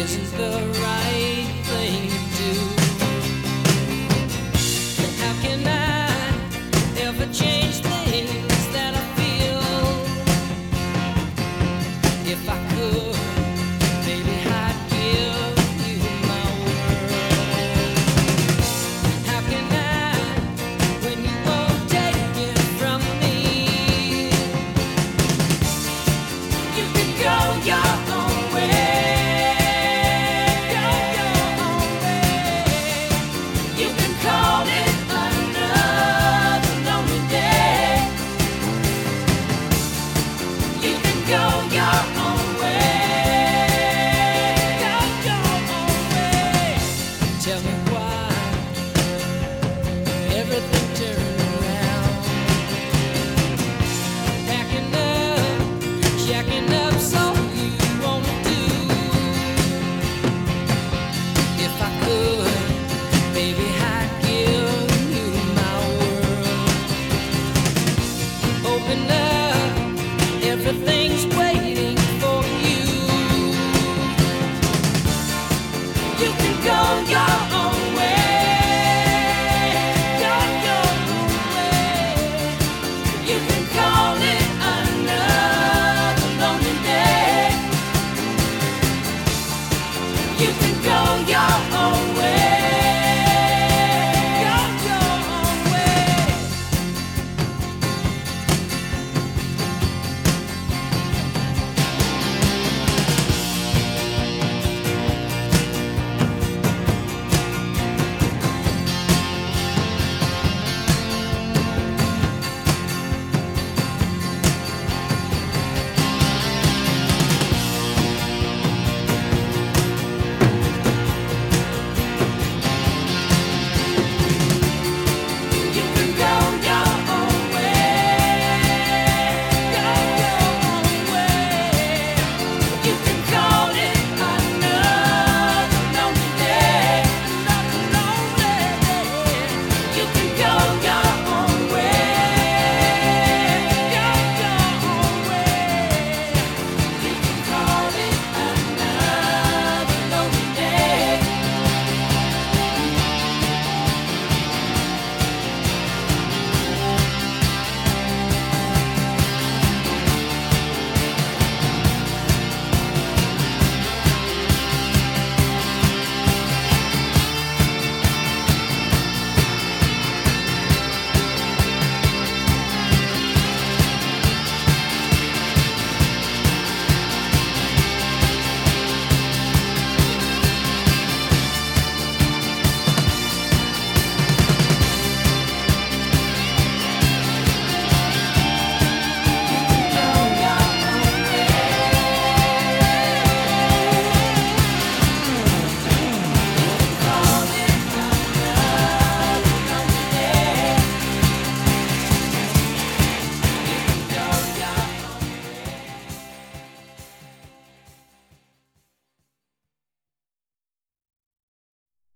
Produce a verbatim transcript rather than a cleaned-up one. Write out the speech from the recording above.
isn't the right thing to do. And how can I ever change things that I feel? If I could, maybe I'd give you my world. How can I, when you won't take it from me? You can go your own way, go your own way. You can call it another lonely day. You can go your own way, go your own way. Tell me why everything turned around. Packing up, jacking up, so you wanna do. If I could, baby, I'd give you my world. Open up, everything's waiting for you. You can go your own way, go your own way. You can go